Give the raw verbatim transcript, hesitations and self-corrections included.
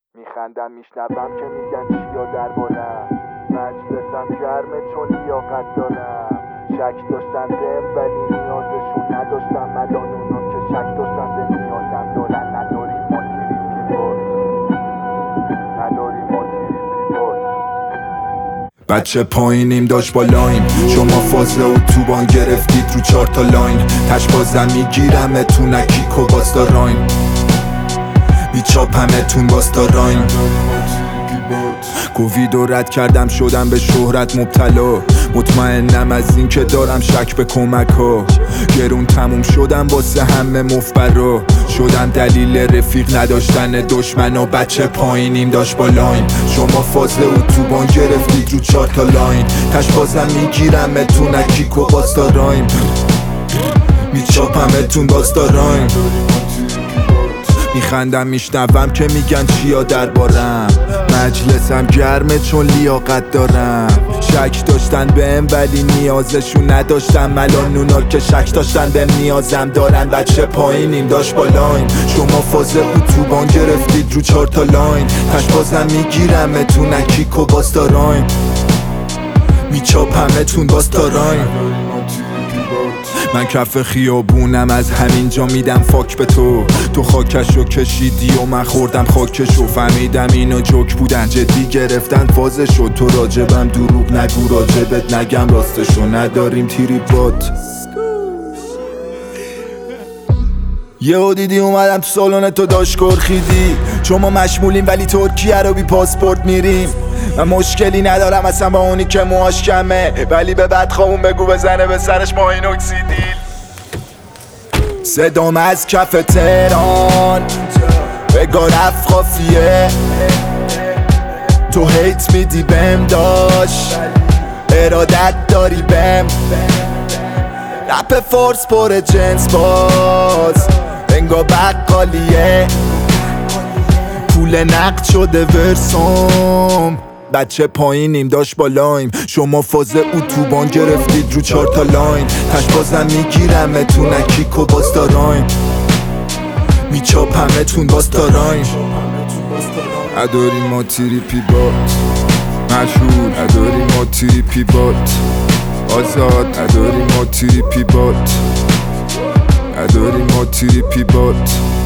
میخندم میشنوم که میگن چیا دربارم، مجلسم گرمه چون لیاقت دارم. شک داشتن بهم ولی نیازشون نداشتم، الان اونا که شک داشتن به نیازم دارن. نداری ما تیری پیبات، نداری ما تیری پیبات. بچه پایینیم داشت بالایم، شما فازه و توبان گرفتید رو چار تا لاین. تش بازم میگیرم تو نکیک و باستا راین، میچاپمتون باستا راین. کووید و رد کردم شدم به شهرت مبتلا، مطمئنم از این که دارم شک به کمک ها. گرون تموم شدم واسه همه مفبرا، شدم دلیل رفیق نداشتن دشمن و بچه پایینیم داشت بالایم. شما فازه و توبان گرفتید رو چار تا لاین، تش بازم میگیرم تو نکیک و باستا راین، میچاپمتون باستا راین. میخندم میشنوم که میگن چیا دربارم، مجلسم گرمه چون لیاقت دارم. شک داشتن بهم ولی نیازشون نداشتم، الان اونا که شک داشتن به نیازم دارن. بچه پایینیم داشت بالاین، شما فازه اتوبان گرفتید رو چار تا لاین. تش بازم میگیرم تو نکیک و باستا راین، میچاپمتون باستا راین. من کف خیابونم از همینجا میدم فاک به تو، تو خاکشو کشیدی و من خوردم خاکشو. فهمیدم اینو جوک بودن جدی گرفتن فازشو، تو راجبم دروغ نگو راجبت نگم راستشو. نداریم تیری بات. یهو دیدی اومدم تو سالن تو داشت کرخیدی، چون ما مشمولیم ولی ترکیه رو بی پاسپورت میریم. من مشکلی ندارم اصلا با اونی که موهاش کمه، ولی به بدخوامون بگو بزنه به سرش ماهینوکسیدیل. صدام از کف تهران بگا رفت قافیه، تو هیت میدی بهم داشت ارادت داری بهم. رپ فورس پر جنس باز انگا بقالیه، پول نقد شده ورسوم. بچه پایینیم داشت بالایم، شما فازه اتوبان گرفتید رو چار تا لاین. تش بازم میگیرم تو نکیک و باستا راین، میچاپمتون باستا راین. اداری ما تیری پیبات مشهور، اداری ما تیری پیبات آزاد، اداری ما تیری پیبات، اداری ما تیری پیبات.